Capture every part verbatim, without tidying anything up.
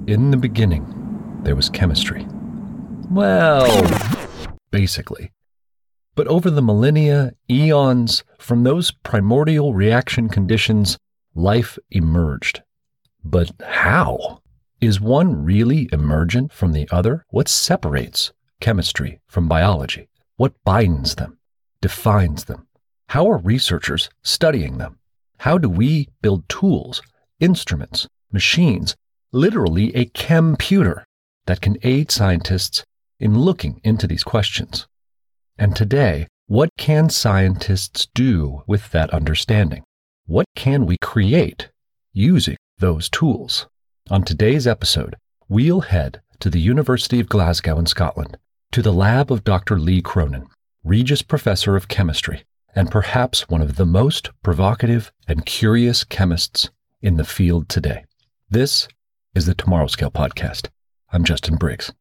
In the beginning, there was chemistry. Well, basically. But over the millennia, eons, from those primordial reaction conditions, life emerged. But how? Is one really emergent from the other? What separates chemistry from biology? What binds them, defines them? How are researchers studying them? How do we build tools, instruments, machines, literally a chemputer that can aid scientists in looking into these questions? And today, what can scientists do with that understanding? What can we create using those tools? On today's episode, we'll head to the University of Glasgow in Scotland, to the lab of Doctor Lee Cronin, Regius Professor of Chemistry, and perhaps one of the most provocative and curious chemists in the field today. This is the Tomorrow Scale Podcast. I'm Justin Briggs.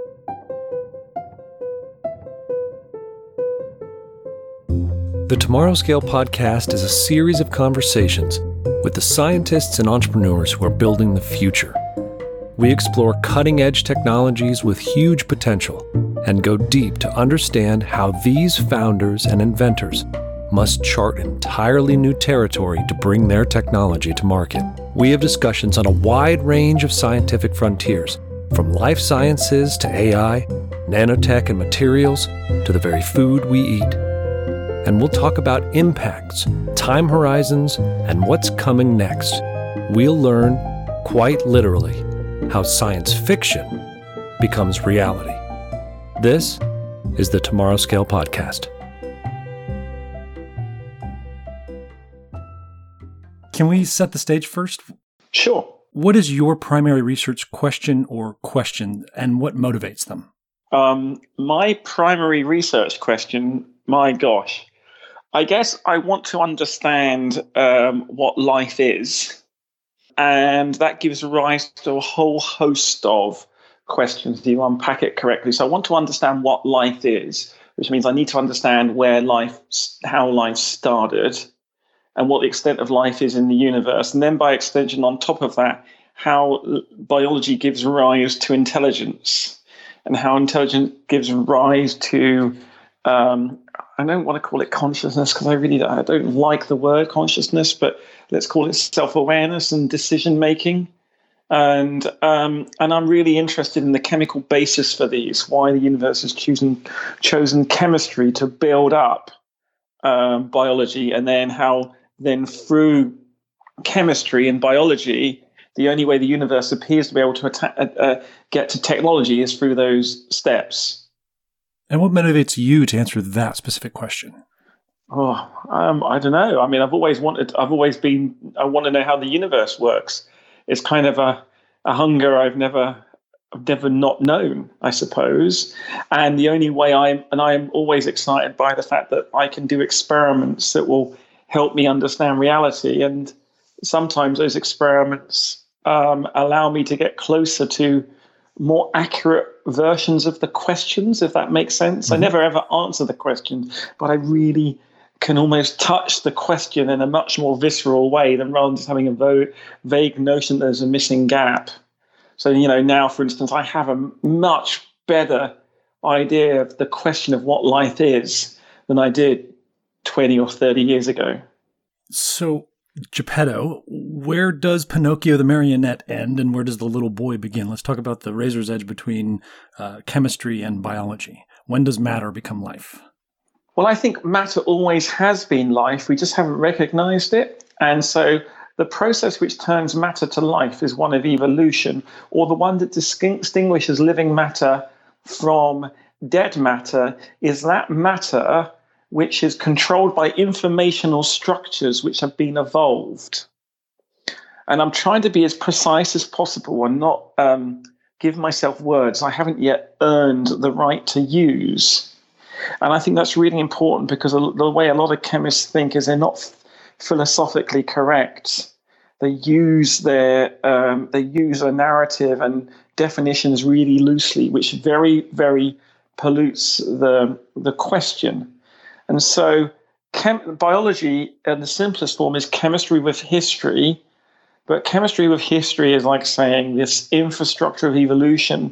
The Tomorrow Scale Podcast is a series of conversations with the scientists and entrepreneurs who are building the future. We explore cutting-edge technologies with huge potential and go deep to understand how these founders and inventors must chart entirely new territory to bring their technology to market. We have discussions on a wide range of scientific frontiers, from life sciences to A I, nanotech and materials, to the very food we eat. And we'll talk about impacts, time horizons, and what's coming next. We'll learn, quite literally, how science fiction becomes reality. This is the Tomorrow Scale Podcast. Can we set the stage first? Sure. What is your primary research question or question, and what motivates them? Um, my primary research question, my gosh, I guess I want to understand um, what life is. And that gives rise to a whole host of questions if you unpack it correctly. So I want to understand what life is, which means I need to understand where life, how life started, and what the extent of life is in the universe. And then by extension, on top of that, how biology gives rise to intelligence, and how intelligence gives rise to, um, I don't want to call it consciousness because I really don't, I don't like the word consciousness, but let's call it self-awareness and decision-making. And um, and I'm really interested in the chemical basis for these, why the universe has chosen, chosen chemistry to build up um, biology, and then how then through chemistry and biology, the only way the universe appears to be able to atta- uh, get to technology is through those steps. And what motivates you to answer that specific question? Oh, um, I don't know. I mean, I've always wanted, I've always been, I want to know how the universe works. It's kind of a, a hunger I've never, I've never not known, I suppose. And the only way I, and I'm always excited by the fact that I can do experiments that will help me understand reality. And sometimes those experiments um, allow me to get closer to more accurate versions of the questions, if that makes sense. Mm-hmm. I never ever answer the question, but I really can almost touch the question in a much more visceral way than rather than just having a vo- vague notion that there's a missing gap. So, you know, now, for instance, I have a much better idea of the question of what life is than I did twenty or thirty years ago. So, Geppetto, where does Pinocchio the marionette end and where does the little boy begin? Let's talk about the razor's edge between uh, chemistry and biology. When does matter become life? Well, I think matter always has been life. We just haven't recognized it. And so the process which turns matter to life is one of evolution, or the one that distinguishes living matter from dead matter is that matter which is controlled by informational structures which have been evolved. And I'm trying to be as precise as possible and not um, give myself words I haven't yet earned the right to use. And I think that's really important because the way a lot of chemists think is they're not philosophically correct. They use their um, they use a narrative and definitions really loosely, which very, very pollutes the the question. And so chem- biology, in the simplest form, is chemistry with history. But chemistry with history is like saying this infrastructure of evolution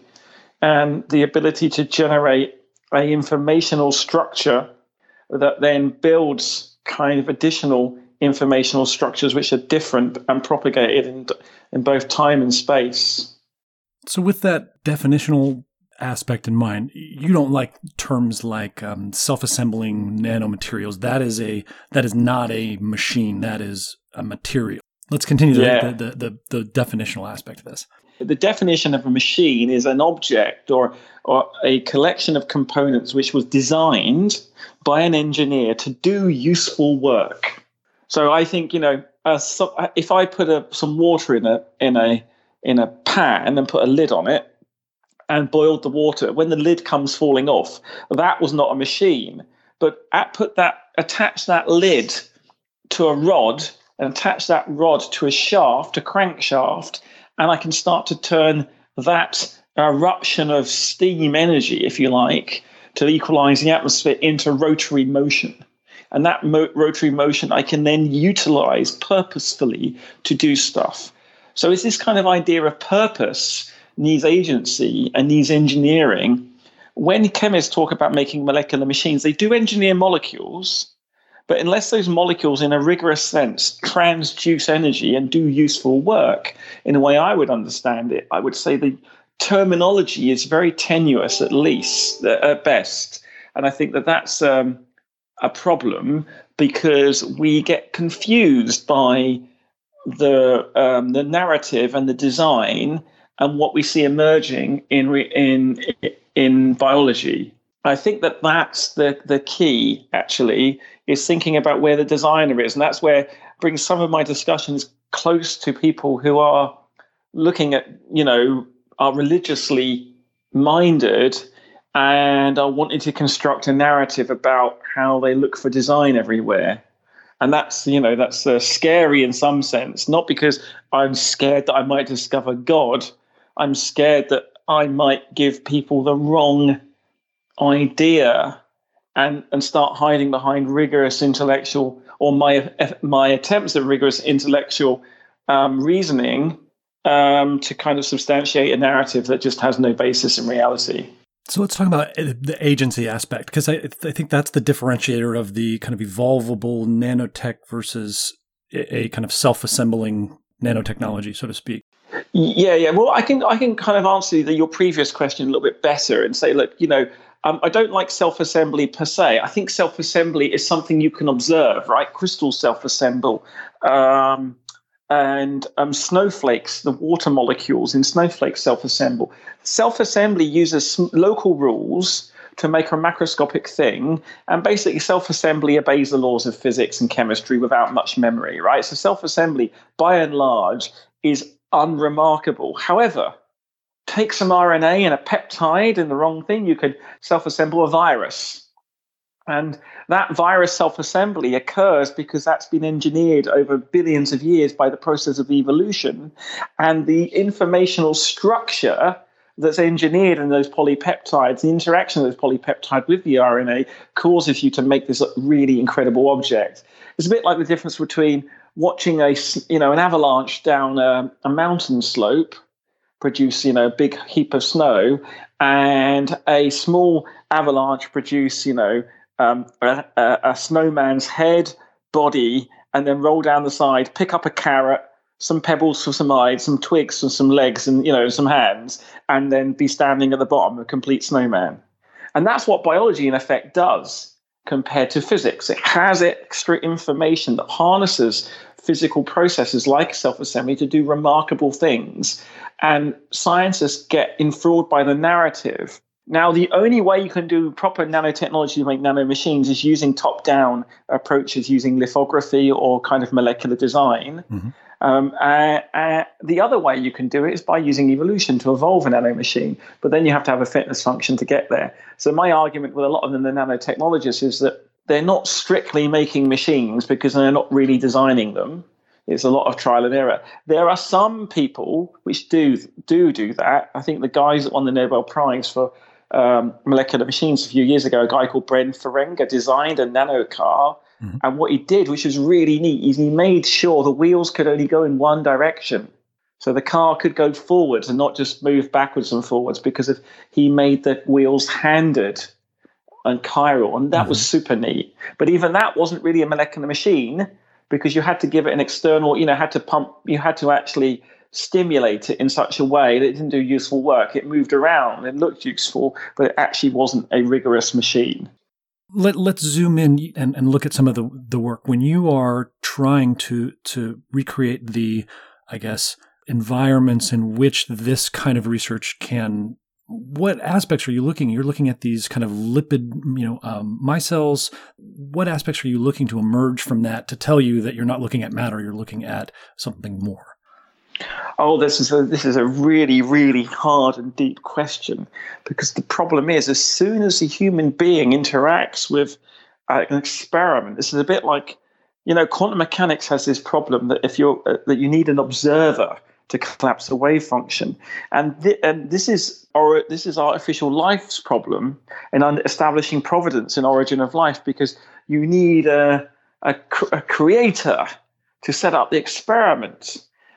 and the ability to generate a informational structure that then builds kind of additional informational structures which are different and propagated in, in both time and space. So with that definitional aspect in mind, you don't like terms like um, self-assembling nanomaterials. That is a that is not a machine. That is a material. Let's continue yeah. the, the, the, the definitional aspect of this. The definition of a machine is an object or or a collection of components which was designed by an engineer to do useful work. So I think, you know, uh, so if I put a, some water in a in a in a pan and put a lid on it and boiled the water, when the lid comes falling off, that was not a machine. But at, put that attach that lid to a rod and attach that rod to a shaft, a crankshaft, and I can start to turn that eruption of steam energy, if you like, to equalize the atmosphere into rotary motion. And that mo- rotary motion I can then utilize purposefully to do stuff. So it's this kind of idea of purpose needs agency and needs engineering. When chemists talk about making molecular machines, they do engineer molecules, but unless those molecules in a rigorous sense transduce energy and do useful work in the way I would understand it, I would say the terminology is very tenuous, at least, at best. And I think that that's um, a problem because we get confused by the um, the narrative and the design and what we see emerging in re- in in biology. I think that that's the the key, actually, is thinking about where the designer is. And that's where I bring some of my discussions close to people who are looking at, you know, are religiously minded and are wanting to construct a narrative about how they look for design everywhere. And that's, you know, that's uh, scary in some sense, not because I'm scared that I might discover God. I'm scared that I might give people the wrong idea and, and start hiding behind rigorous intellectual or my my attempts at rigorous intellectual um, reasoning um, to kind of substantiate a narrative that just has no basis in reality. So let's talk about the agency aspect, because I, I think that's the differentiator of the kind of evolvable nanotech versus a, a kind of self-assembling nanotechnology, so to speak. Yeah, yeah. Well, I can I can kind of answer the, your previous question a little bit better and say, look, you know, um, I don't like self-assembly per se. I think self-assembly is something you can observe, right? Crystals self-assemble. Um, and um, snowflakes, the water molecules in snowflakes self-assemble. Self-assembly uses local rules to make a macroscopic thing, and basically self-assembly obeys the laws of physics and chemistry without much memory, right? So self-assembly, by and large, is unremarkable. However, take some R N A and a peptide and the wrong thing, you could self-assemble a virus. And that virus self-assembly occurs because that's been engineered over billions of years by the process of evolution. And the informational structure that's engineered in those polypeptides, the interaction of those polypeptides with the R N A causes you to make this really incredible object. It's a bit like the difference between watching a, you know, an avalanche down a, a mountain slope produce, you know, a big heap of snow, and a small avalanche produce, you know, um, a, a, a snowman's head, body, and then roll down the side, pick up a carrot, some pebbles for some eyes, some twigs for some legs, and, you know, some hands, and then be standing at the bottom, a complete snowman. And that's what biology, in effect, does compared to physics. It has extra information that harnesses physical processes like self-assembly to do remarkable things. And scientists get enthralled by the narrative. Now, the only way you can do proper nanotechnology to make nanomachines is using top-down approaches, using lithography or kind of molecular design. Mm-hmm. Um, uh, uh, the other way you can do it is by using evolution to evolve a nanomachine, but then you have to have a fitness function to get there. So my argument with a lot of the nanotechnologists is that they're not strictly making machines because they're not really designing them. It's a lot of trial and error. There are some people which do do do that. I think the guys that won the Nobel Prize for um, molecular machines a few years ago, a guy called Bren Ferenga, designed a nano car Mm-hmm. And what he did, which was really neat, is he made sure the wheels could only go in one direction. So the car could go forwards and not just move backwards and forwards, because of he made the wheels handed and chiral, and that mm-hmm. was super neat. But even that wasn't really a molecular machine, because you had to give it an external, you know, had to pump, you had to actually stimulate it in such a way that it didn't do useful work. It moved around and looked useful, but it actually wasn't a rigorous machine. Let, let's zoom in and, and look at some of the, the work. When you are trying to to recreate the, I guess, environments in which this kind of research can, what aspects are you looking at? You're looking at these kind of lipid, you know, um, micelles. What aspects are you looking to emerge from that to tell you that you're not looking at matter, you're looking at something more? Oh, this is a this is a really, really hard and deep question, because the problem is, as soon as a human being interacts with uh, an experiment, this is a bit like, you know, quantum mechanics has this problem that if you're uh, that you need an observer to collapse the wave function, and th- and this is or this is artificial life's problem in un- establishing providence in origin of life, because you need a a, cr- a creator to set up the experiment.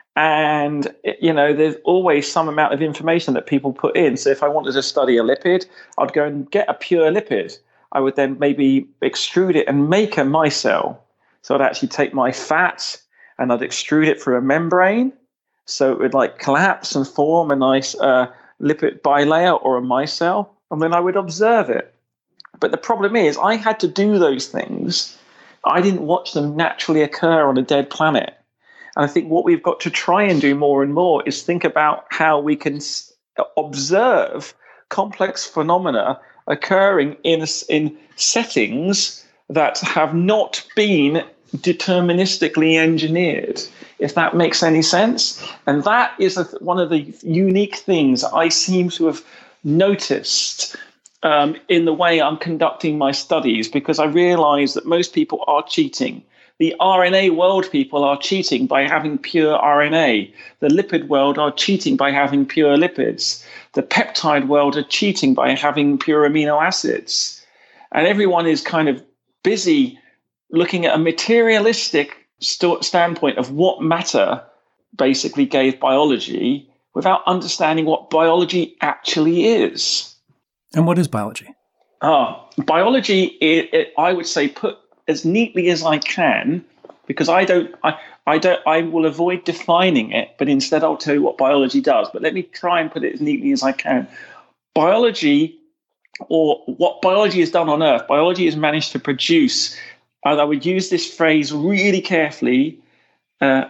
And, you know, there's always some amount of information that people put in. So if I wanted to study a lipid, I'd go and get a pure lipid. I would then maybe extrude it and make a micelle. So I'd actually take my fat and I'd extrude it through a membrane. So it would like collapse and form a nice uh, lipid bilayer or a micelle. And then I would observe it. But the problem is, I had to do those things. I didn't watch them naturally occur on a dead planet. And I think what we've got to try and do more and more is think about how we can s- observe complex phenomena occurring in, in settings that have not been deterministically engineered, if that makes any sense. And that is a, one of the unique things I seem to have noticed um, in the way I'm conducting my studies, because I realize that most people are cheating. The R N A world people are cheating by having pure R N A. The lipid world are cheating by having pure lipids. The peptide world are cheating by having pure amino acids. And everyone is kind of busy looking at a materialistic st- standpoint of what matter basically gave biology, without understanding what biology actually is. And what is biology? Ah, biology, it, it, I would say, put as neatly as I can, because I don't, I, I don't, I will avoid defining it, but instead I'll tell you what biology does. But let me try and put it as neatly as I can. Biology, or what biology has done on Earth, biology has managed to produce, and I would use this phrase really carefully, uh,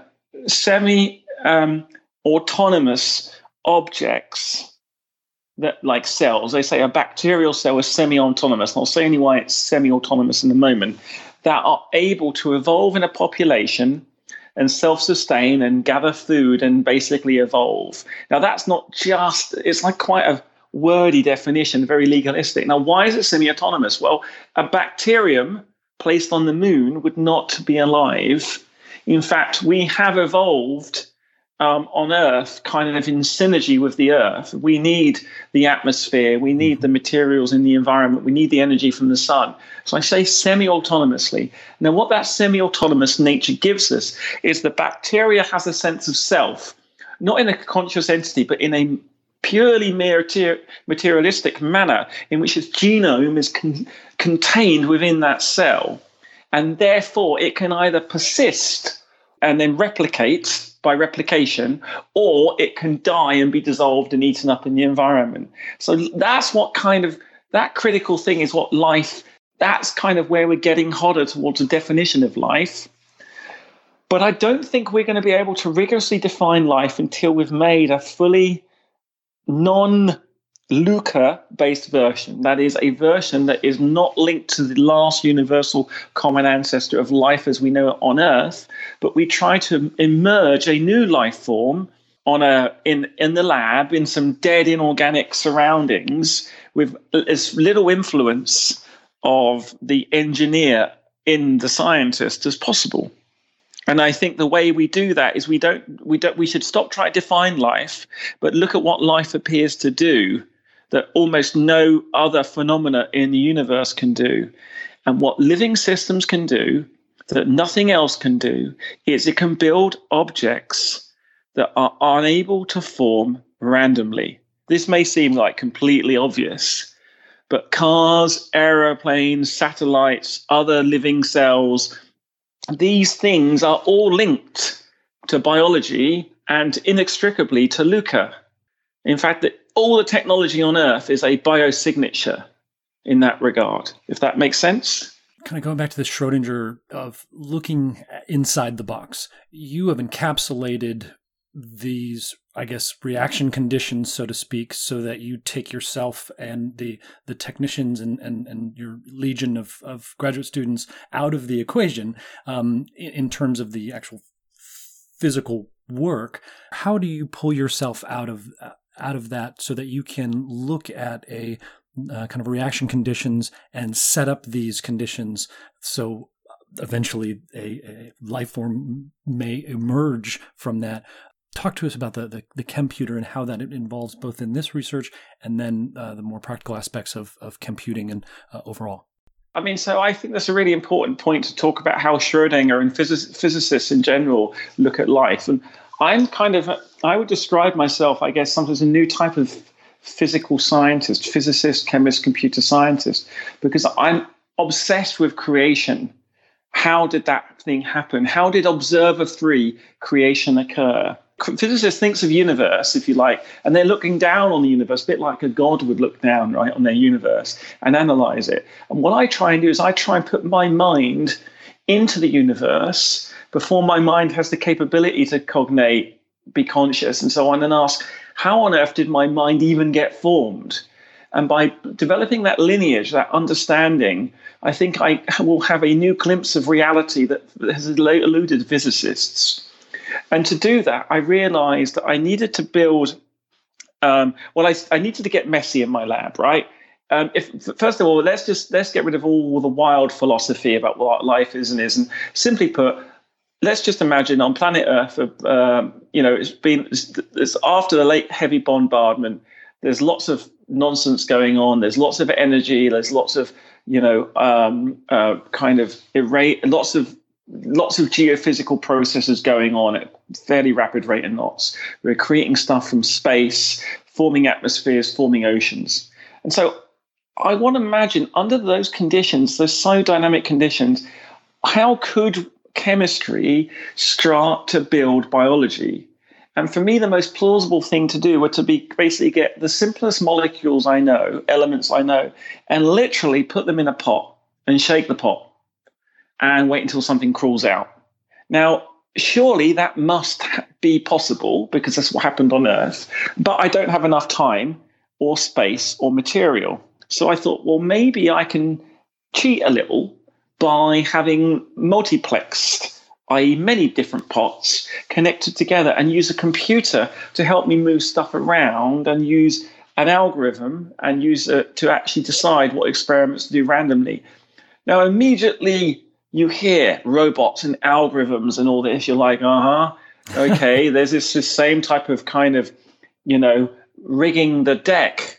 semi-autonomous um, objects. That, like cells, they say a bacterial cell is semi-autonomous, and I'll say only why it's semi-autonomous in a moment, that are able to evolve in a population and self-sustain and gather food and basically evolve. Now, that's not just, it's like quite a wordy definition, very legalistic. Now, why is it semi-autonomous? Well, a bacterium placed on the moon would not be alive. In fact, we have evolved Um, on Earth, kind of in synergy with the Earth. We need the atmosphere, we need the materials in the environment, we need the energy from the sun. So I say semi-autonomously. Now, what that semi-autonomous nature gives us is the bacteria has a sense of self, not in a conscious entity, but in a purely materialistic manner in which its genome is con- contained within that cell. And therefore, it can either persist and then replicate by replication, or it can die and be dissolved and eaten up in the environment. So that's what kind of, that critical thing is what life, that's kind of where we're getting harder towards a definition of life. But I don't think we're going to be able to rigorously define life until we've made a fully non-Luca-based version. That is, a version that is not linked to the last universal common ancestor of life as we know it on Earth, but we try to emerge a new life form on a in, in the lab in some dead inorganic surroundings with as little influence of the engineer in the scientist as possible. And I think the way we do that is we don't we don't we should stop trying to define life, but look at what life appears to do that almost no other phenomena in the universe can do. And what living systems can do that nothing else can do is it can build objects that are unable to form randomly. This may seem like completely obvious, but cars, aeroplanes, satellites, other living cells, these things are all linked to biology and inextricably to LUCA. In fact, that all the technology on Earth is a biosignature in that regard, if that makes sense. Kind of going back to the Schrodinger of looking inside the box, you have encapsulated these, I guess, reaction conditions, so to speak, so that you take yourself and the the technicians and, and, and your legion of, of graduate students out of the equation um, in, in terms of the actual physical work. How do you pull yourself out of uh, out of that so that you can look at a uh, kind of reaction conditions and set up these conditions so eventually a, a life form may emerge from that? Talk to us about the, the, the computer and how that involves both in this research and then uh, the more practical aspects of, of computing and uh, overall. I mean, so I think that's a really important point to talk about how Schrodinger and physic- physicists in general look at life. And I'm kind of, I would describe myself, I guess, sometimes a new type of physical scientist, physicist, chemist, computer scientist, because I'm obsessed with creation. How did that thing happen? How did observer three creation occur? Physicists thinks of universe, if you like, and they're looking down on the universe, a bit like a god would look down, right, on their universe and analyze it. And what I try and do is I try and put my mind into the universe before my mind has the capability to cognate, be conscious, and so on, and ask, how on earth did my mind even get formed? And by developing that lineage, that understanding, I think I will have a new glimpse of reality that has eluded physicists. And to do that, I realized that I needed to build, um, well, I, I needed to get messy in my lab, right? Um, if first of all, let's just let's get rid of all the wild philosophy about what life is and isn't. Simply put, let's just imagine on planet Earth, uh, you know, it's been it's, it's after the late heavy bombardment. There's lots of nonsense going on. There's lots of energy. There's lots of, you know, um, uh, kind of erase, lots of lots of geophysical processes going on at fairly rapid rate and knots. We're creating stuff from space, forming atmospheres, forming oceans. And so I want to imagine under those conditions, those so dynamic conditions, how could chemistry start to build biology? And for me, the most plausible thing to do were to be basically get the simplest molecules I know, elements I know, and literally put them in a pot and shake the pot and wait until something crawls out. Now, surely that must be possible because that's what happened on Earth, but I don't have enough time or space or material. So I thought, well, maybe I can cheat a little by having multiplexed, that is many different pots connected together, and use a computer to help me move stuff around and use an algorithm and use it to actually decide what experiments to do randomly. Now, immediately you hear robots and algorithms and all this. You're like, uh-huh, okay, there's this, this same type of kind of, you know, rigging the deck.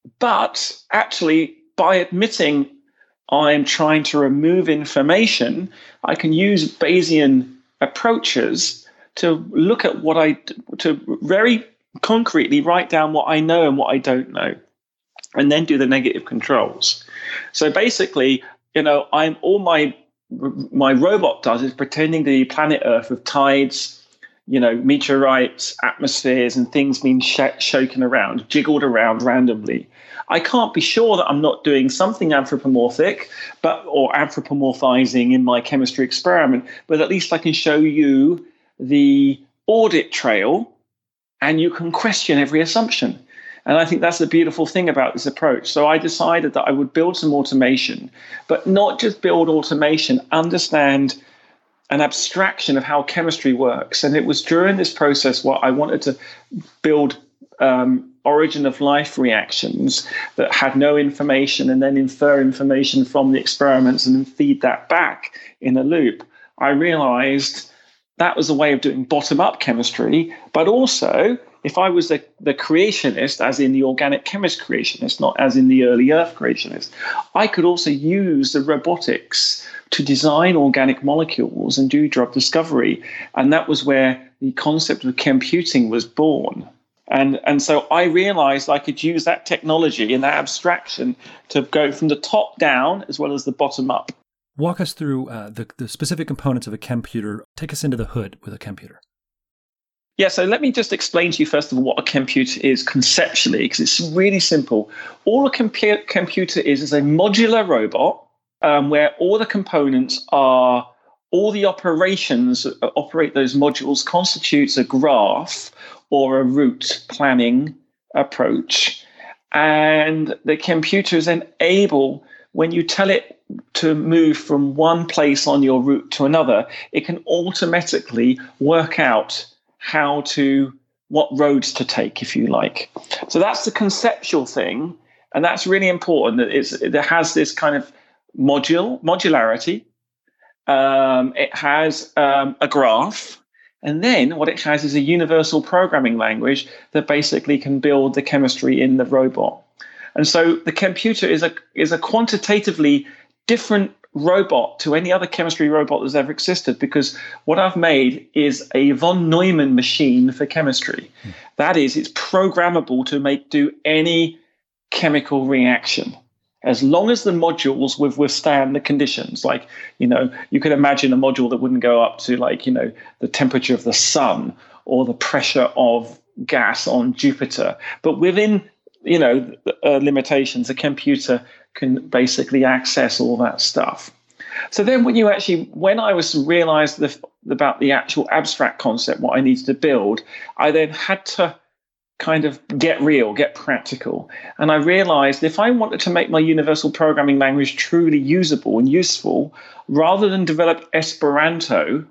But actually, by admitting I'm trying to remove information, I can use Bayesian approaches to look at what I, to very concretely write down what I know and what I don't know, and then do the negative controls. So basically, you know, I'm all my my robot does is pretending to be planet Earth with tides, you know, meteorites, atmospheres, and things being sh- shaken around, jiggled around randomly. I can't be sure that I'm not doing something anthropomorphic, but or anthropomorphizing in my chemistry experiment, but at least I can show you the audit trail, and you can question every assumption. And I think that's the beautiful thing about this approach. So I decided that I would build some automation, but not just build automation, understand an abstraction of how chemistry works. And it was during this process what I wanted to build um, origin of life reactions that had no information, and then infer information from the experiments and then feed that back in a loop. I realized that was a way of doing bottom-up chemistry, but also if I was the, the creationist, as in the organic chemist creationist, not as in the early Earth creationist, I could also use the robotics to design organic molecules and do drug discovery. And that was where the concept of computing was born. And, and so I realized I could use that technology and that abstraction to go from the top down as well as the bottom up. Walk us through uh, the, the specific components of a computer. Take us into the hood with a computer. Yeah, so let me just explain to you, first of all, what a computer is conceptually, because it's really simple. All a compu- computer is is a modular robot um, where all the components are, all the operations that operate those modules constitutes a graph or a route planning approach. And the computer is then able, when you tell it to move from one place on your route to another, it can automatically work out how to, what roads to take, if you like. So that's the conceptual thing, and that's really important. That it's, it has this kind of module, modularity. Um, it has um, a graph, and then what it has is a universal programming language that basically can build the chemistry in the robot. And so the computer is a is a quantitatively different robot to any other chemistry robot that's ever existed, because what I've made is a von Neumann machine for chemistry. Hmm. That is, it's programmable to make do any chemical reaction, as long as the modules will withstand the conditions. Like, you know, you could imagine a module that wouldn't go up to, like, you know, the temperature of the sun or the pressure of gas on Jupiter. But within, you know, uh, limitations, a computer can basically access all that stuff. So then when you actually, when I was realized the, about the actual abstract concept, what I needed to build, I then had to kind of get real, get practical. And I realized if I wanted to make my universal programming language truly usable and useful, rather than develop Esperanto,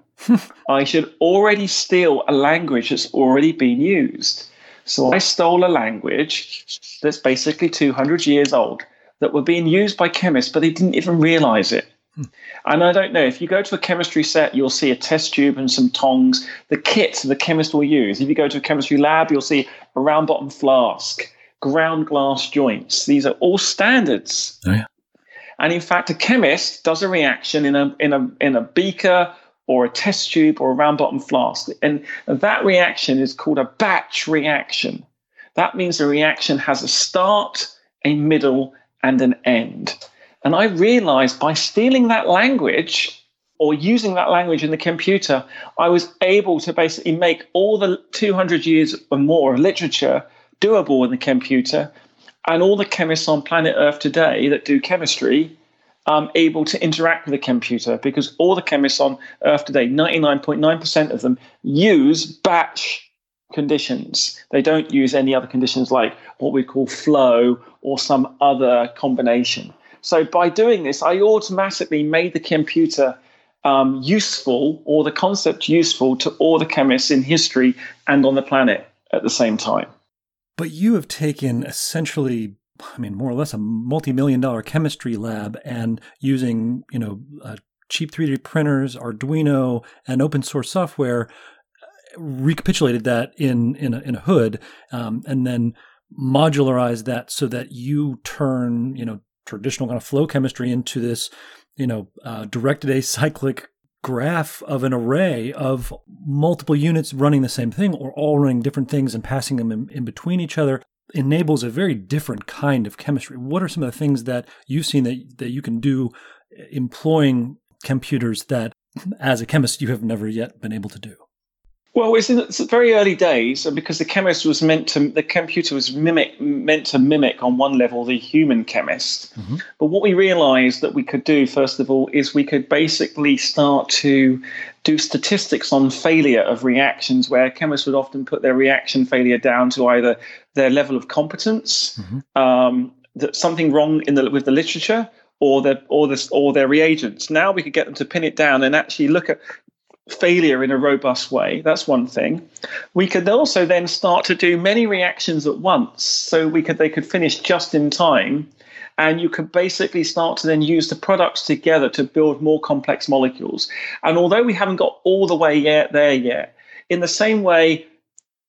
I should already steal a language that's already been used. So I stole a language that's basically two hundred years old, that were being used by chemists, but they didn't even realize it. Hmm. And I don't know, if you go to a chemistry set, you'll see a test tube and some tongs, the kit the chemist will use. If you go to a chemistry lab, you'll see a round bottom flask, ground glass joints. These are all standards. Oh, yeah. And in fact, a chemist does a reaction in a in a in a beaker or a test tube or a round bottom flask. And that reaction is called a batch reaction. That means the reaction has a start, a middle, and an end. And I realized by stealing that language or using that language in the computer, I was able to basically make all the two hundred years or more of literature doable in the computer, and all the chemists on planet Earth today that do chemistry um, able to interact with the computer, because all the chemists on Earth today, ninety-nine point nine percent of them, use batch conditions. They don't use any other conditions like what we call flow or some other combination. So by doing this, I automatically made the computer um, useful, or the concept useful, to all the chemists in history and on the planet at the same time. But you have taken essentially, I mean, more or less a multi-million dollar chemistry lab, and using, you know, uh, cheap three D printers, Arduino, and open source software, recapitulated that in in a, in a hood, um, and then modularized that so that you turn, you know, traditional kind of flow chemistry into this, you know, uh, directed acyclic graph of an array of multiple units running the same thing, or all running different things and passing them in, in between each other. Enables a very different kind of chemistry. What are some of the things that you've seen that that you can do employing computers that, as a chemist, you have never yet been able to do? Well, it's in it's very early days, because the chemist was meant to, the computer was mimic, meant to mimic on one level the human chemist. Mm-hmm. But what we realized that we could do, first of all, is we could basically start to do statistics on failure of reactions, where chemists would often put their reaction failure down to either their level of competence, mm-hmm. um, that something wrong in the, with the literature, or their, or, this, or their reagents. Now we could get them to pin it down and actually look at failure in a robust way. That's one thing. We could also then start to do many reactions at once, so we could they could finish just in time, and you could basically start to then use the products together to build more complex molecules. And although we haven't got all the way yet there yet, in the same way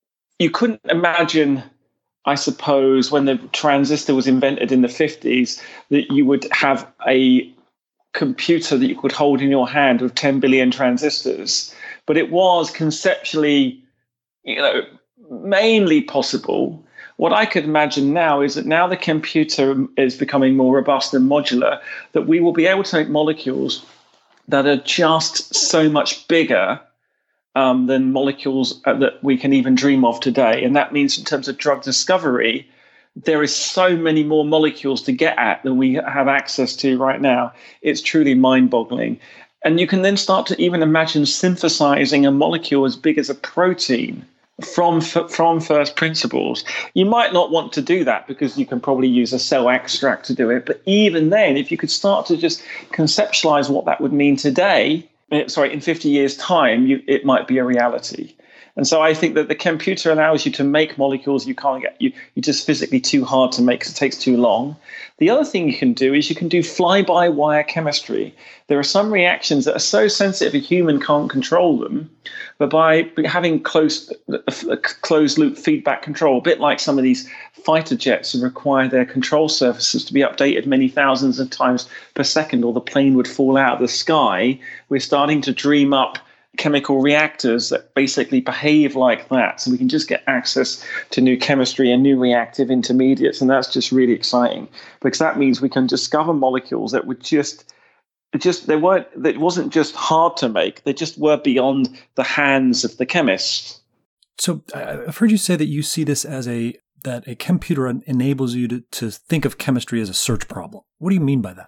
you couldn't imagine, I suppose, when the transistor was invented in the fifties, that you would have a computer that you could hold in your hand with ten billion transistors. But it was conceptually, you know, mainly possible. What I could imagine now is that now the computer is becoming more robust and modular, that we will be able to make molecules that are just so much bigger um, than molecules that we can even dream of today. And that means in terms of drug discovery, there is so many more molecules to get at than we have access to right now. It's truly mind-boggling. And you can then start to even imagine synthesizing a molecule as big as a protein from from first principles. You might not want to do that because you can probably use a cell extract to do it. But even then, if you could start to just conceptualize what that would mean today, sorry, in fifty years' time, you, it might be a reality. And so I think that the computer allows you to make molecules you can't get. You, you're just physically too hard to make because it takes too long. The other thing you can do is you can do fly-by-wire chemistry. There are some reactions that are so sensitive a human can't control them, but by having close, closed-loop feedback control, a bit like some of these fighter jets who require their control surfaces to be updated many thousands of times per second, or the plane would fall out of the sky, we're starting to dream up chemical reactors that basically behave like that. So we can just get access to new chemistry and new reactive intermediates. And that's just really exciting because that means we can discover molecules that would just, just they weren't, it wasn't just hard to make, they just were beyond the hands of the chemists. So I've heard you say that you see this as a, that a computer enables you to, to think of chemistry as a search problem. What do you mean by that?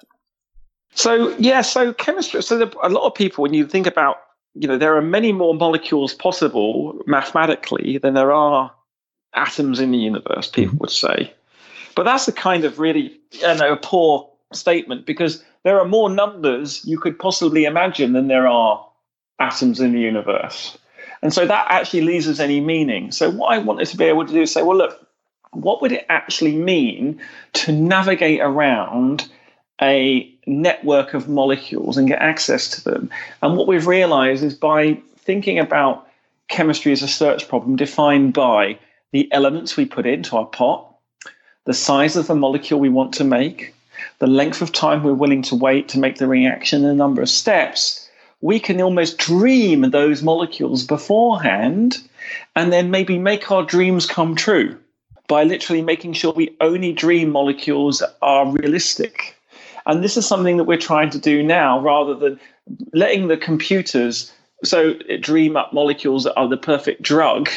So, yeah, so chemistry, so there, a lot of people, when you think about, you know, there are many more molecules possible mathematically than there are atoms in the universe, people would say. But that's a kind of really, you know, a poor statement because there are more numbers you could possibly imagine than there are atoms in the universe. And so that actually loses any meaning. So what I wanted to be able to do is say, well, look, what would it actually mean to navigate around a network of molecules and get access to them? And what we've realized is by thinking about chemistry as a search problem defined by the elements we put into our pot, the size of the molecule we want to make, the length of time we're willing to wait to make the reaction, and the number of steps, we can almost dream those molecules beforehand and then maybe make our dreams come true by literally making sure we only dream molecules that are realistic. And this is something that we're trying to do now rather than letting the computers so dream up molecules that are the perfect drug.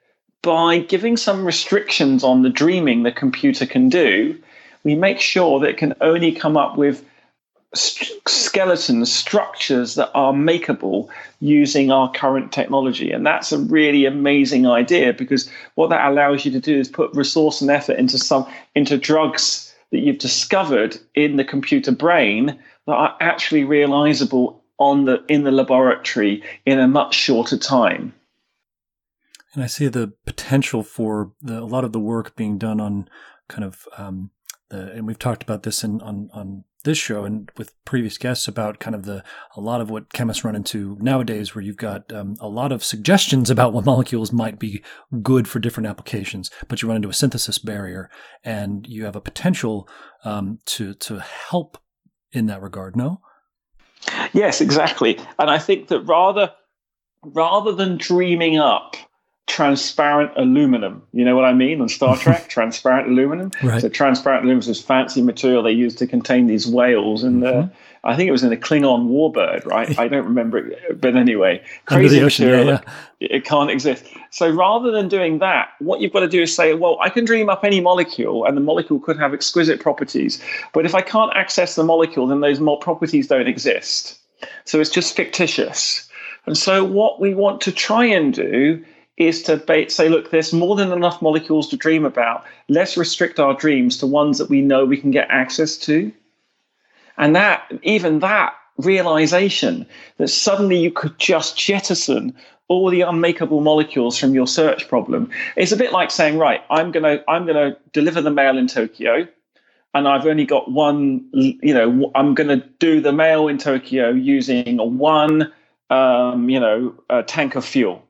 By giving some restrictions on the dreaming the computer can do, we make sure that it can only come up with st- skeletons, structures that are makeable using our current technology. And that's a really amazing idea because what that allows you to do is put resource and effort into some into drugs that you've discovered in the computer brain that are actually realizable on the in the laboratory in a much shorter time. And I see the potential for the, a lot of the work being done on kind of um, the, and we've talked about this in on on this show and with previous guests about kind of the a lot of what chemists run into nowadays, where you've got um, a lot of suggestions about what molecules might be good for different applications, but you run into a synthesis barrier, and you have a potential um, to to help in that regard. No? Yes, exactly. And I think that rather rather than dreaming up transparent aluminum, you know what I mean, on Star Trek, transparent aluminum. Right. So transparent aluminum is this fancy material they used to contain these whales, and mm-hmm. uh, I think it was in a Klingon warbird, right? I don't remember it, but anyway, crazy Under the ocean, material, yeah, yeah. It can't exist. So rather than doing that, what you've got to do is say, well, I can dream up any molecule, and the molecule could have exquisite properties, but if I can't access the molecule, then those more properties don't exist. So it's just fictitious. And so what we want to try and do is to say, look, there's more than enough molecules to dream about. Let's restrict our dreams to ones that we know we can get access to. And that, even that realization that suddenly you could just jettison all the unmakeable molecules from your search problem, it's a bit like saying, right, I'm gonna I'm gonna deliver the mail in Tokyo, and I've only got one, you know, I'm gonna do the mail in Tokyo using one, um, you know, uh, tank of fuel.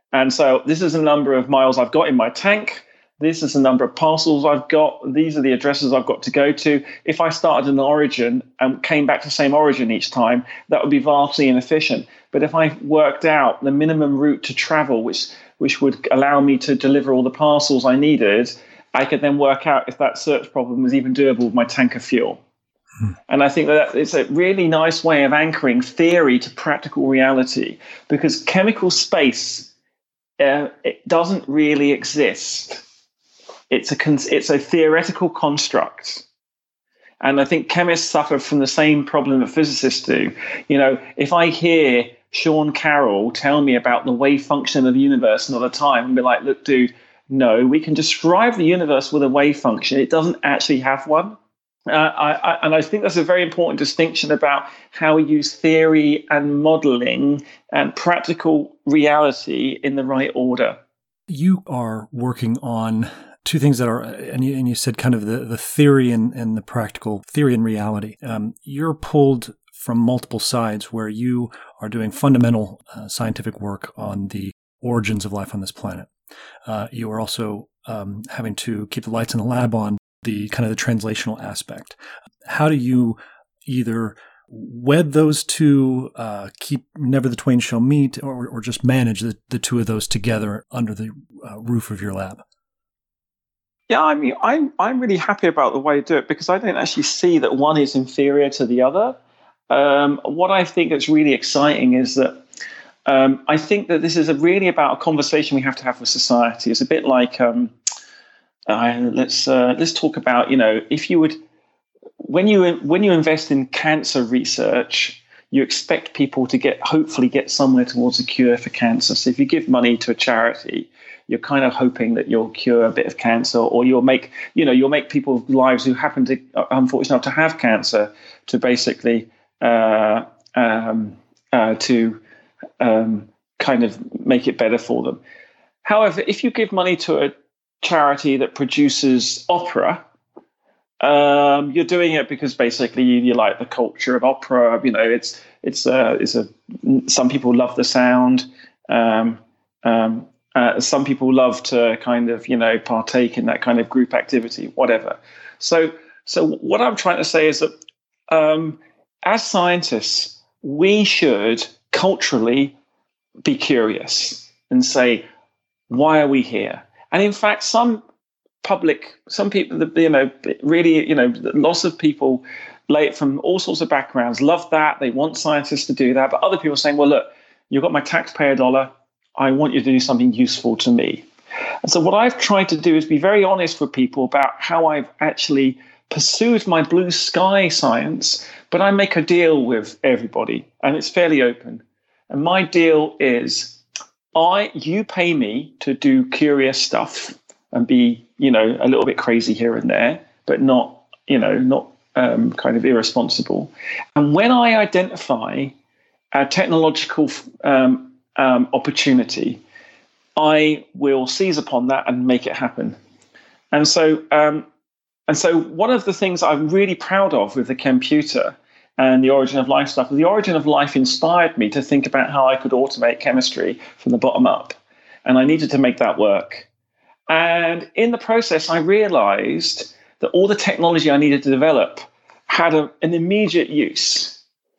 And so this is the number of miles I've got in my tank. This is the number of parcels I've got. These are the addresses I've got to go to. If I started an origin and came back to the same origin each time, that would be vastly inefficient. But if I worked out the minimum route to travel, which which would allow me to deliver all the parcels I needed, I could then work out if that search problem was even doable with my tank of fuel. Hmm. And I think that it's a really nice way of anchoring theory to practical reality, because chemical space, uh, it doesn't really exist. It's a it's a theoretical construct. And I think chemists suffer from the same problem that physicists do. You know, if I hear Sean Carroll tell me about the wave function of the universe another time, and be like, look, dude, no, we can describe the universe with a wave function. It doesn't actually have one. Uh, I, I, and I think that's a very important distinction about how we use theory and modeling and practical reality in the right order. You are working on two things that are, and you, and you said kind of the, the theory and, and the practical, theory and reality. Um, you're pulled from multiple sides where you are doing fundamental uh, scientific work on the origins of life on this planet. Uh, you are also um, having to keep the lights in the lab on the kind of the translational aspect. How do you either wed those two, uh, keep never the twain shall meet, or, or just manage the, the two of those together under the uh, roof of your lab? Yeah, I mean, I'm I'm really happy about the way to do it, because I don't actually see that one is inferior to the other. Um, what I think is really exciting is that um, I think that this is a really about a conversation we have to have with society. It's a bit like um, uh, let's uh, let's talk about, you know, if you would when you when you invest in cancer research, you expect people to get hopefully get somewhere towards a cure for cancer. So if you give money to a charity, you're kind of hoping that you'll cure a bit of cancer, or you'll make, you know, you'll make people's lives who happen to, unfortunately, enough to have cancer, to basically uh, um, uh, to um, kind of make it better for them. However, if you give money to a charity that produces opera, um, you're doing it because basically you, you like the culture of opera. You know, it's it's uh, it's a some people love the sound. Um, um, Uh, some people love to kind of, you know, partake in that kind of group activity, whatever. So, so what I'm trying to say is that um, as scientists, we should culturally be curious and say, why are we here? And in fact, some public, some people, you know, really, you know, lots of people late from all sorts of backgrounds love that. They want scientists to do that. But other people are saying, well, look, you've got my taxpayer dollar. I want you to do something useful to me. And so what I've tried to do is be very honest with people about how I've actually pursued my blue sky science, but I make a deal with everybody, and it's fairly open. And my deal is, I you pay me to do curious stuff and be, you know, a little bit crazy here and there, but not, you know, not um, kind of irresponsible. And when I identify a technological um, Um, opportunity, I will seize upon that and make it happen. And so, um, and so, one of the things I'm really proud of with the computer and the origin of life stuff, the origin of life inspired me to think about how I could automate chemistry from the bottom up, and I needed to make that work. And in the process, I realized that all the technology I needed to develop had a, an immediate use,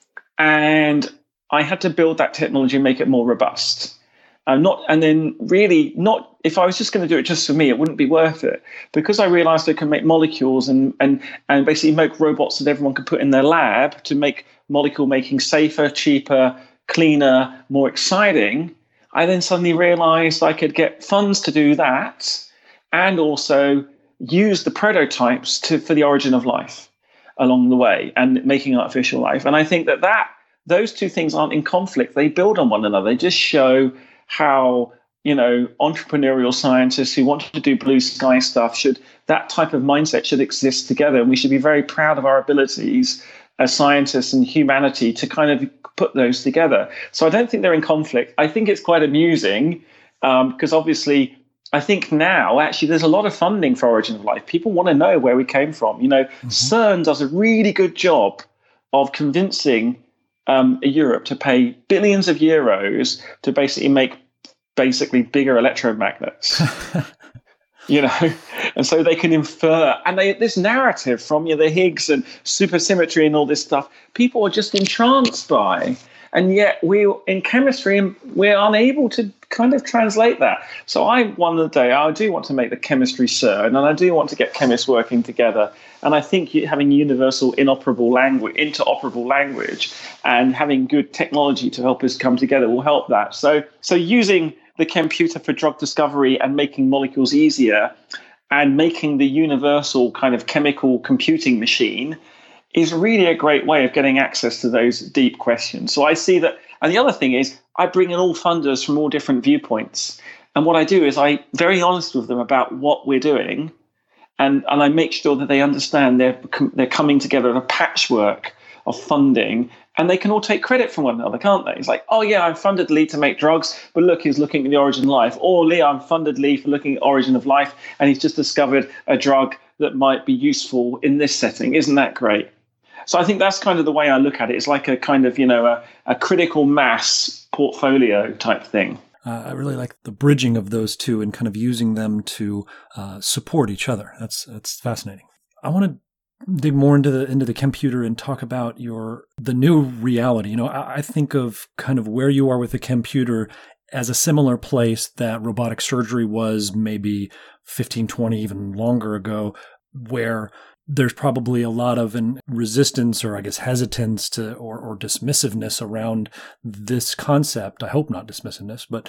and I had to build that technology and make it more robust. And not, and then really not, if I was just going to do it just for me, it wouldn't be worth it. Because I realized I could make molecules and, and, and basically make robots that everyone could put in their lab to make molecule making safer, cheaper, cleaner, more exciting. I then suddenly realized I could get funds to do that and also use the prototypes to, for the origin of life along the way and making artificial life. And I think that that, those two things aren't in conflict. They build on one another. They just show how, you know, entrepreneurial scientists who want to do blue sky stuff should, that type of mindset should exist together. And we should be very proud of our abilities as scientists and humanity to kind of put those together. So I don't think they're in conflict. I think it's quite amusing um, because obviously I think now actually there's a lot of funding for Origin of Life. People want to know where we came from. You know, mm-hmm. CERN does a really good job of convincing Um, Europe to pay billions of euros to basically make basically bigger electromagnets. You know, and so they can infer, and they, this narrative from you know, the Higgs and supersymmetry and all this stuff, people are just entranced by, and yet we in chemistry we're unable to kind of translate that. So I one of the day I do want to make the chemistry CERN, and I do want to get chemists working together. And I think having universal inoperable language, interoperable language, and having good technology to help us come together will help that. So, so using the computer for drug discovery and making molecules easier and making the universal kind of chemical computing machine is really a great way of getting access to those deep questions. So I see that. And the other thing is I bring in all funders from all different viewpoints. And what I do is I'm very honest with them about what we're doing. And, and I make sure that they understand they're, they're coming together in a patchwork of funding, and they can all take credit from one another, can't they? It's like, oh yeah, I funded Lee to make drugs, but look, he's looking at the origin of life. Or Lee, I funded Lee for looking at origin of life, and he's just discovered a drug that might be useful in this setting. Isn't that great? So I think that's kind of the way I look at it. It's like a kind of, you know, a, a critical mass portfolio type thing. Uh, I really like the bridging of those two and kind of using them to uh, support each other. That's that's fascinating. I want to dig more into the into the computer and talk about your the new reality. You know, I, I think of kind of where you are with the computer as a similar place that robotic surgery was maybe fifteen, twenty, even longer ago, where there's probably a lot of an resistance or I guess hesitance to or, or dismissiveness around this concept. I hope not dismissiveness, but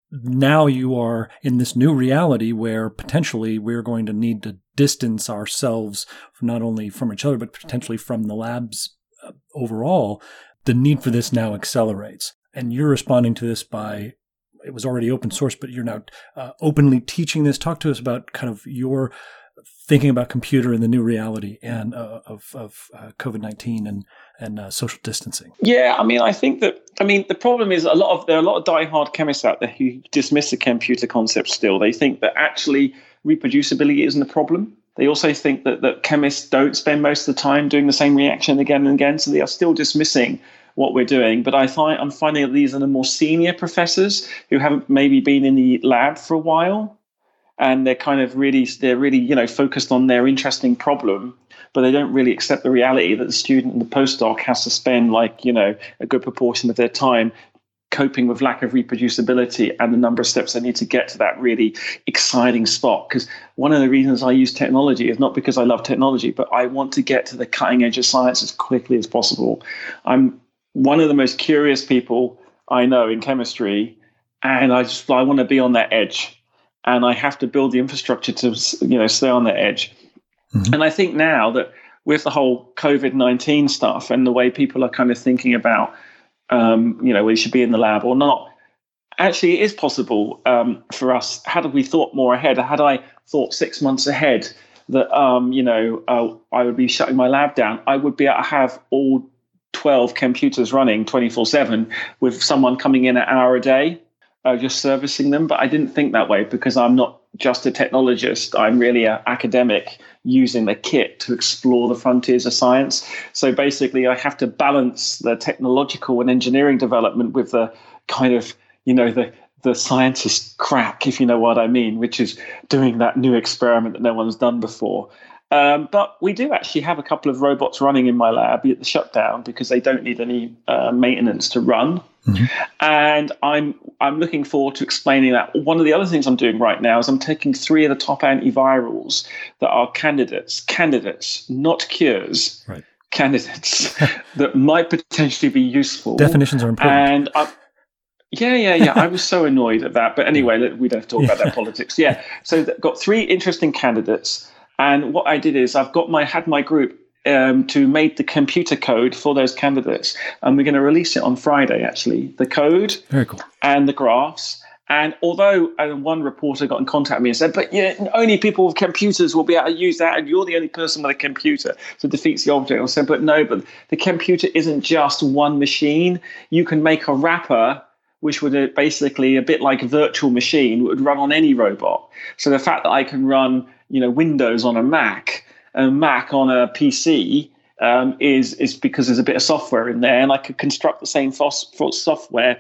now you are in this new reality where potentially we're going to need to distance ourselves not only from each other, but potentially from the labs uh, overall. The need for this now accelerates. And you're responding to this by, it was already open source, but you're now uh, openly teaching this. Talk to us about kind of your thinking about computer in the new reality and uh, of, of uh, COVID nineteen and and uh, social distancing. Yeah, I mean, I think that, I mean, the problem is a lot of, there are a lot of diehard chemists out there who dismiss the computer concept still. They think that actually reproducibility isn't a problem. They also think that, that chemists don't spend most of the time doing the same reaction again and again, so they are still dismissing what we're doing. But I find, I'm finding that these are the more senior professors who haven't maybe been in the lab for a while, and they're kind of really, they're really, you know, focused on their interesting problem, but they don't really accept the reality that the student and the postdoc has to spend like, you know, a good proportion of their time coping with lack of reproducibility and the number of steps they need to get to that really exciting spot. Because one of the reasons I use technology is not because I love technology, but I want to get to the cutting edge of science as quickly as possible. I'm one of the most curious people I know in chemistry, and I just, I want to be on that edge. And I have to build the infrastructure to, you know, stay on the edge. Mm-hmm. And I think now that with the whole COVID nineteen stuff and the way people are kind of thinking about, um, you know, we should be in the lab or not, actually it is possible um, for us. Had we thought more ahead, had I thought six months ahead that, um, you know, uh, I would be shutting my lab down, I would be able to have all twelve computers running twenty-four seven with someone coming in an hour a day. Uh, just servicing them. But I didn't think that way because I'm not just a technologist. I'm really an academic using the kit to explore the frontiers of science. So basically, I have to balance the technological and engineering development with the kind of, you know, the the scientist crack, if you know what I mean, which is doing that new experiment that no one's done before. Um, but we do actually have a couple of robots running in my lab at the shutdown because they don't need any uh, maintenance to run. Mm-hmm. And I'm I'm looking forward to explaining that. One of the other things I'm doing right now is I'm taking three of the top antivirals that are candidates, candidates, not cures, right. candidates that might potentially be useful. Definitions are important. And I'm, yeah, yeah, yeah. I was so annoyed at that. But anyway, we don't have to talk about that politics. Yeah. So I've got three interesting candidates. And what I did is I've got my had my group um, to make the computer code for those candidates, and we're going to release it on Friday. Actually, the code, very cool, and the graphs. And although uh, one reporter got in contact with me and said, "But yeah, only people with computers will be able to use that, and you're the only person with a computer, so it defeats the object." I said, "But no, but the computer isn't just one machine. You can make a wrapper." Which would basically a bit like a virtual machine would run on any robot. So the fact that I can run, you know, Windows on a Mac and Mac on a P C um, is is because there's a bit of software in there, and I could construct the same fos- software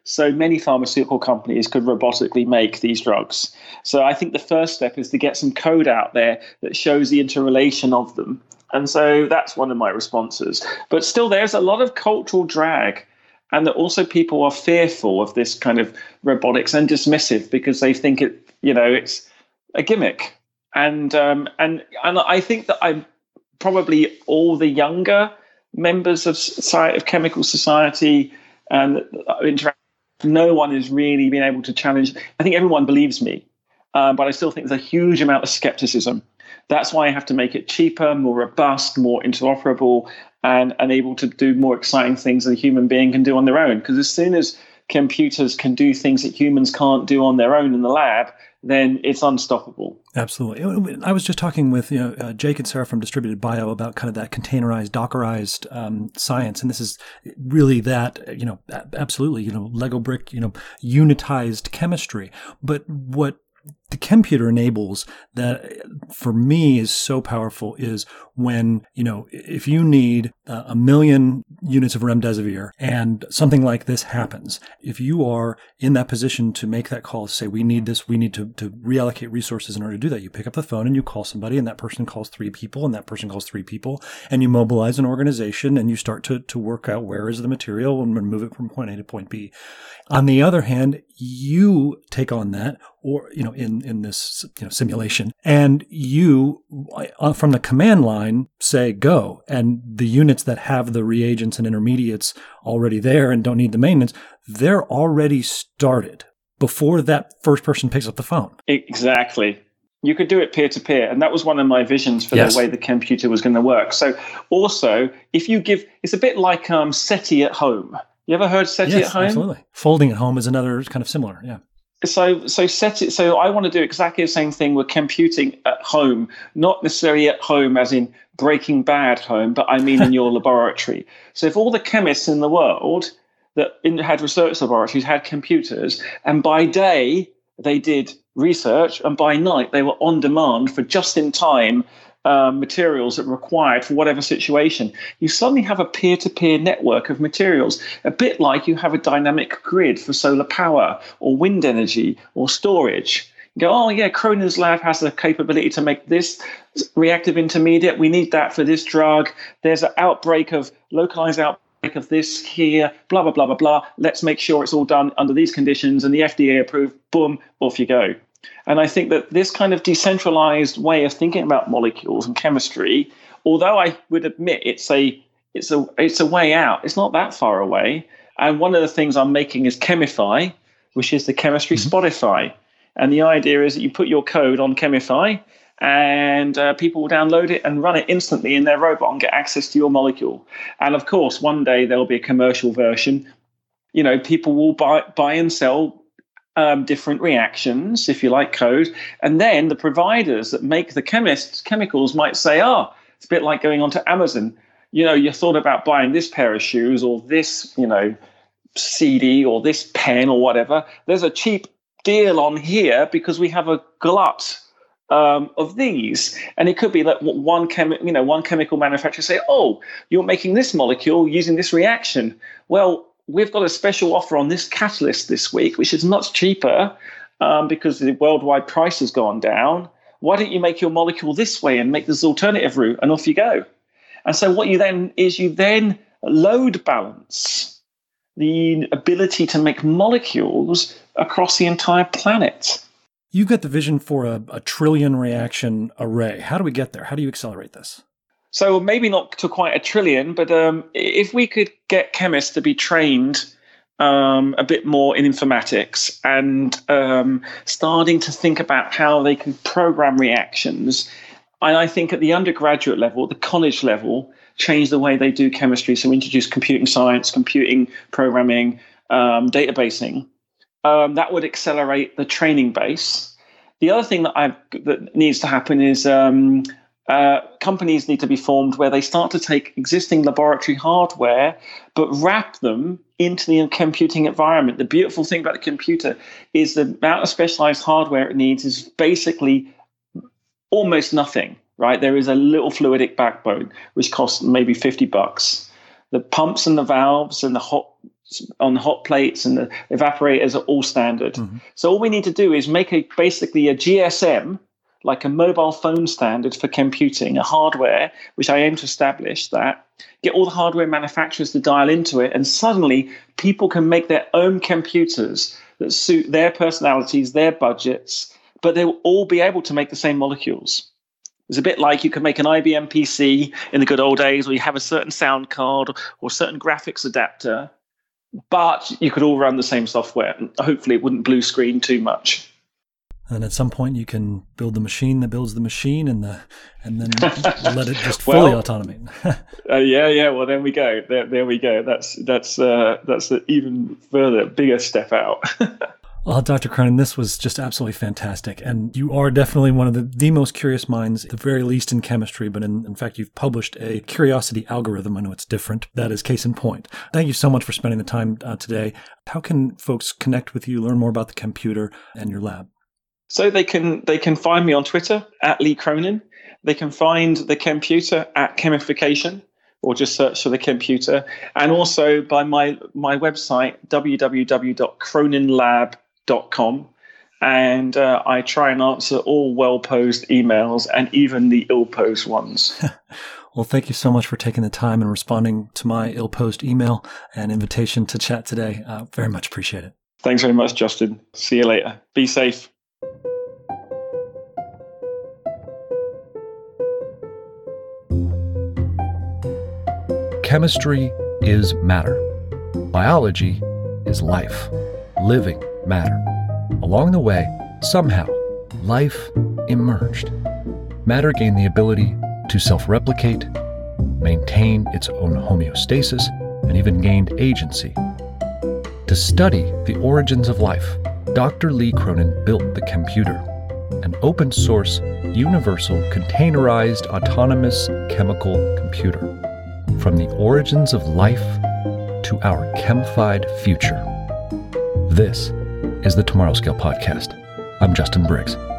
So many pharmaceutical companies could robotically make these drugs. So I think the first step is to get some code out there that shows the interrelation of them. And so that's one of my responses. But still, there's a lot of cultural drag. And that also people are fearful of this kind of robotics and dismissive because they think it, you know, it's a gimmick. And um, and and I think that I'm probably all the younger members of society, of chemical society, and interact. No one has really been able to challenge. I think everyone believes me, um, but I still think there's a huge amount of skepticism. That's why I have to make it cheaper, more robust, more interoperable, and, and able to do more exciting things that a human being can do on their own. Because as soon as computers can do things that humans can't do on their own in the lab, then it's unstoppable. Absolutely. I was just talking with you know uh, Jake and Sarah from Distributed Bio about kind of that containerized, Dockerized um, science, and this is really that you know absolutely you know Lego brick you know unitized chemistry. But what the computer enables that for me is so powerful is when, you know, if you need uh, a million units of remdesivir and something like this happens, if you are in that position to make that call, say, we need this, we need to, to reallocate resources in order to do that, you pick up the phone and you call somebody and that person calls three people and that person calls three people and you mobilize an organization and you start to, to work out where is the material and move it from point A to point B. On the other hand, you take on that or, you know, in, in this you know, simulation and you uh, from the command line say go, and the units that have the reagents and intermediates already there and don't need the maintenance, they're already started before that first person picks up the phone. Exactly. You could do it peer-to-peer, and that was one of my visions for yes. the way the computer was going to work. So also, if you give, it's a bit like um, SETI at home. You ever heard SETI yes, at home? Absolutely. Folding at home is another kind of similar, yeah. So, so set it. So, I want to do exactly the same thing with computing at home, not necessarily at home as in Breaking Bad home, but I mean in your laboratory. So, if all the chemists in the world that in, had research laboratories had computers, and by day they did research, and by night they were on demand for just-in-time Um, materials that were required for whatever situation, you suddenly have a peer-to-peer network of materials, a bit like you have a dynamic grid for solar power or wind energy or storage. You go, oh yeah, Cronin's lab has the capability to make this reactive intermediate. We need that for this drug. There's an outbreak of localized outbreak of this here, blah, blah, blah, blah, blah. Let's make sure it's all done under these conditions and the F D A approved, boom, off you go. And I think that this kind of decentralized way of thinking about molecules and chemistry, although I would admit it's a it's a it's a way out, it's not that far away. And one of the things I'm making is Chemify, which is the chemistry mm-hmm. Spotify. And the idea is that you put your code on Chemify and uh, people will download it and run it instantly in their robot and get access to your molecule. And of course, one day there'll be a commercial version. You know, people will buy buy and sell Um, different reactions, if you like, code. And then the providers that make the chemists chemicals might say, oh, it's a bit like going onto Amazon. You know, you thought about buying this pair of shoes or this, you know, C D or this pen or whatever. There's a cheap deal on here because we have a glut um, of these. And it could be that one chemi- you know, one chemical manufacturer say, oh, you're making this molecule using this reaction. Well, we've got a special offer on this catalyst this week, which is much cheaper um, because the worldwide price has gone down. Why don't you make your molecule this way and make this alternative route, and off you go? And so what you then is you then load balance the ability to make molecules across the entire planet. You've got the vision for a, a trillion reaction array. How do we get there? How do you accelerate this? So maybe not to quite a trillion, but um, if we could get chemists to be trained um, a bit more in informatics and um, starting to think about how they can program reactions, and I think at the undergraduate level, the college level, change the way they do chemistry. So introduce computing science, computing programming, um, databasing. Um, that would accelerate the training base. The other thing that, I, that needs to happen is um, Uh, companies need to be formed where they start to take existing laboratory hardware, but wrap them into the computing environment. The beautiful thing about the computer is the amount of specialized hardware it needs is basically almost nothing, right? There is a little fluidic backbone, which costs maybe fifty bucks. The pumps and the valves and the hot on hot plates, and the evaporators are all standard. Mm-hmm. So all we need to do is make a basically a G S M, like a mobile phone standard for computing, a hardware, which I aim to establish that, get all the hardware manufacturers to dial into it, and suddenly people can make their own computers that suit their personalities, their budgets, but they will all be able to make the same molecules. It's a bit like you could make an I B M P C in the good old days where you have a certain sound card or certain graphics adapter, but you could all run the same software. And hopefully it wouldn't blue screen too much. And at some point you can build the machine that builds the machine and the and then let it just well, fully automate. uh, yeah, yeah. Well, there we go. There, there we go. That's that's uh, that's an even further, bigger step out. Well, Doctor Cronin, this was just absolutely fantastic. And you are definitely one of the, the most curious minds, at the very least in chemistry. But in, in fact, you've published a curiosity algorithm. I know it's different. That is case in point. Thank you so much for spending the time uh, today. How can folks connect with you, learn more about the computer and your lab? So they can they can find me on Twitter at Lee Cronin. They can find the computer at Chemification, or just search for the computer. And also by my, my website, w w w dot cronin lab dot com. And uh, I try and answer all well-posed emails and even the ill-posed ones. Well, thank you so much for taking the time and responding to my ill-posed email and invitation to chat today. Uh, very much appreciate it. Thanks very much, Justin. See you later. Be safe. Chemistry is matter. Biology is life, living matter. Along the way, somehow, life emerged. Matter gained the ability to self-replicate, maintain its own homeostasis, and even gained agency. To study the origins of life, Doctor Lee Cronin built the computer, an open-source, universal, containerized, autonomous chemical computer. From the origins of life to our chemified future. This is the Tomorrow Scale Podcast. I'm Justin Briggs.